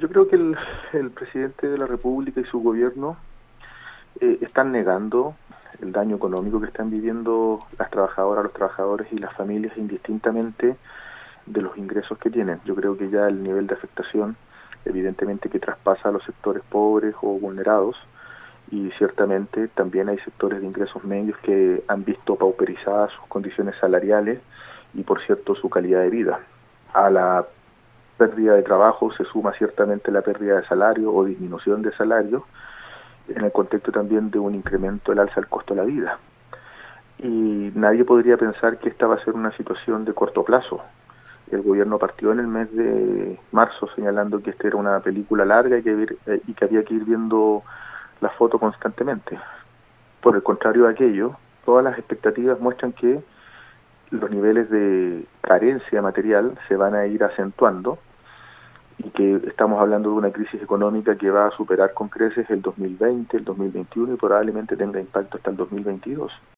creo que el presidente de la República y su gobierno están negando el daño económico que están viviendo las trabajadoras, los trabajadores y las familias indistintamente de los ingresos que tienen. Yo creo que ya el nivel de afectación evidentemente que traspasa a los sectores pobres o vulnerados, y ciertamente también hay sectores de ingresos medios que han visto pauperizadas sus condiciones salariales y, por cierto, su calidad de vida. A la pérdida de trabajo se suma ciertamente la pérdida de salario o disminución de salario, en el contexto también de un incremento del alza del costo de la vida. Y nadie podría pensar que esta va a ser una situación de corto plazo. El gobierno partió en el mes de marzo señalando que esta era una película larga y que había que ir viendo la foto constantemente. Por el contrario de aquello, todas las expectativas muestran que los niveles de carencia material se van a ir acentuando y que estamos hablando de una crisis económica que va a superar con creces el 2020, el 2021 y probablemente tenga impacto hasta el 2022.